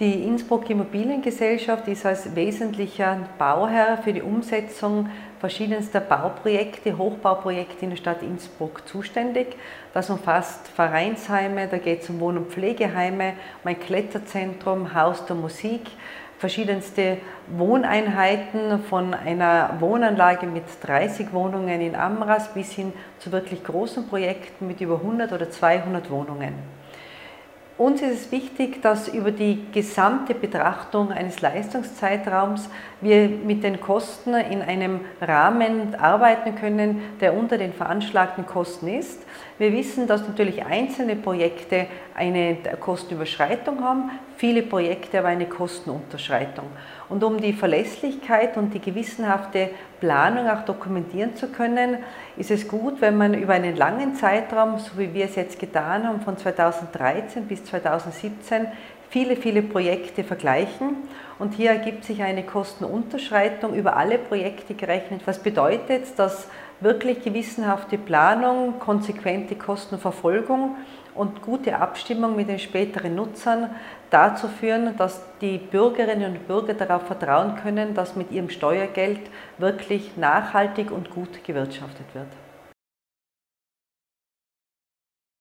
Die Innsbruck Immobiliengesellschaft ist als wesentlicher Bauherr für die Umsetzung verschiedenster Bauprojekte, Hochbauprojekte in der Stadt Innsbruck zuständig. Das umfasst Vereinsheime, da geht es um Wohn- und Pflegeheime, um ein Kletterzentrum, Haus der Musik, verschiedenste Wohneinheiten von einer Wohnanlage mit 30 Wohnungen in Amras bis hin zu wirklich großen Projekten mit über 100 oder 200 Wohnungen. Uns ist es wichtig, dass über die gesamte Betrachtung eines Leistungszeitraums wir mit den Kosten in einem Rahmen arbeiten können, der unter den veranschlagten Kosten ist. Wir wissen, dass natürlich einzelne Projekte eine Kostenüberschreitung haben, viele Projekte aber eine Kostenunterschreitung. Und um die Verlässlichkeit und die gewissenhafte Planung auch dokumentieren zu können, ist es gut, wenn man über einen langen Zeitraum, so wie wir es jetzt getan haben, von 2013 bis 2017, viele Projekte vergleichen. Und hier ergibt sich eine Kostenunterschreitung über alle Projekte gerechnet. Was bedeutet, dass wirklich gewissenhafte Planung, konsequente Kostenverfolgung und gute Abstimmung mit den späteren Nutzern dazu führen, dass die Bürgerinnen und Bürger darauf vertrauen können, dass mit ihrem Steuergeld wirklich nachhaltig und gut gewirtschaftet wird.